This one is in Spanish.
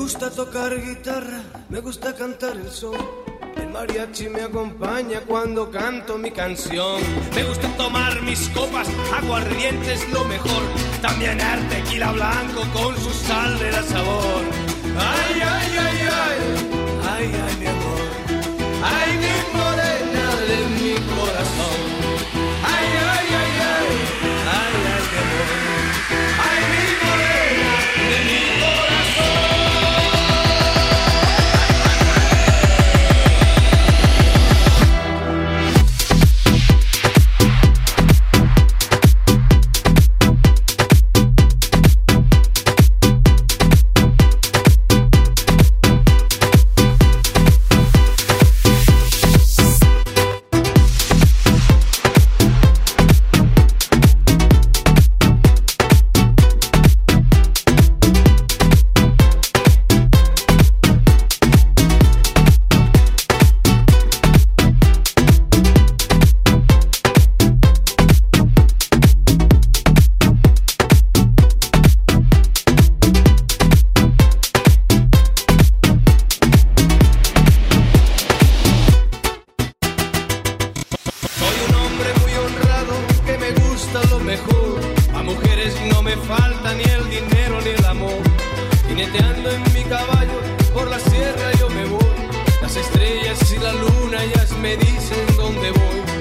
gusta tocar guitarra, me gusta cantar el son. El mariachi me acompaña cuando canto mi canción. Me gusta tomar mis copas, aguardiente es lo mejor. También el tequila blanco con su sal de la sabor. Ay, ay, ay, ay, ay, ay, mi amor. Ay, mi morena de mi corazón. Ay, ay, ay, ay, ay, ay, mi amor. Ay, mi morena de mi corazón. Lo mejor, a mujeres no me falta ni el dinero ni el amor. Jineteando en mi caballo por la sierra yo me voy. Las estrellas y la luna ellas me dicen dónde voy.